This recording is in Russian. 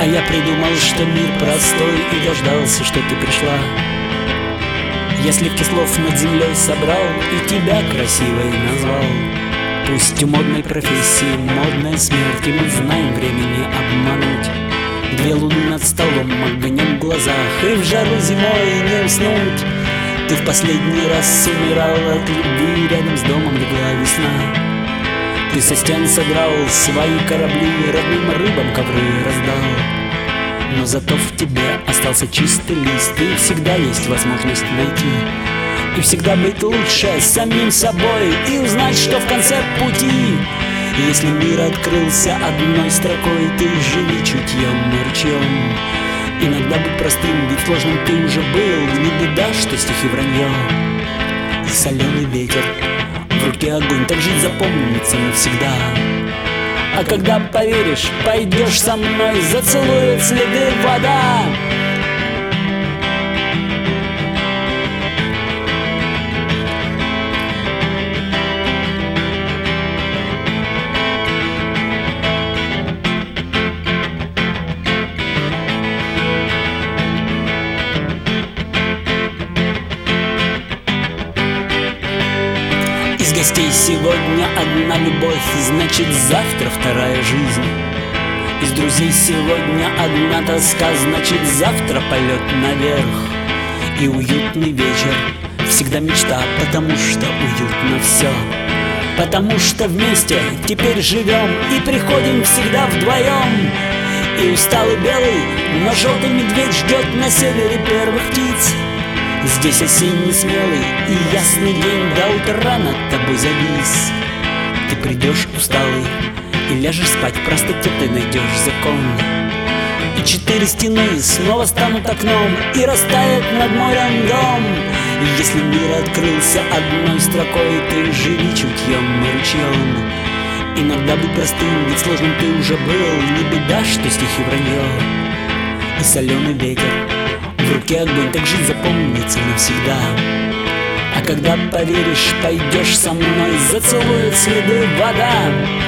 я придумал, что мир простой, и дождался, что ты пришла. Я сливки слов над землей собрал и тебя красивой назвал. Пусть у модной профессии модная смерть, и мы знаем времени обмануть. Две луны над столом, огнем в глазах, и в жару зимой не уснуть. Ты в последний раз умирал от любви, рядом с домом легла весна. Ты со стен содрал свои корабли, родным рыбам ковры раздал. Но зато в тебе остался чистый лист, и всегда есть возможность найти. И всегда быть лучше самим собой, и узнать, что в конце пути. Если мир открылся одной строкой, ты живи чутьем и ручьем. Иногда быть простым, ведь сложным ты уже был. Не беда, что стихи вранье. И соленый ветер, в руке огонь, так жить запомнится навсегда. А когда поверишь, пойдешь со мной, зацелует следы вода. Из гостей сегодня одна любовь, значит завтра вторая жизнь. Из друзей сегодня одна тоска, значит завтра полет наверх. И уютный вечер, всегда мечта, потому что уютно все. Потому что вместе теперь живем и приходим всегда вдвоем. И усталый белый, но желтый медведь ждет на севере первых птиц. Здесь осенний смелый и ясный день, до утра над тобой завис. Ты придешь усталый и ляжешь спать, в простоте ты найдешь закон. И четыре стены снова станут окном, и растает над морем дом. И если мир открылся одной строкой, ты живи чутьем и ручьем. Иногда будь простым, ведь сложным ты уже был. Не беда, что стихи вранье. И соленый ветер, в руке огонь, так жить запомнится навсегда. А когда поверишь, пойдешь со мной, зацелует следы вода.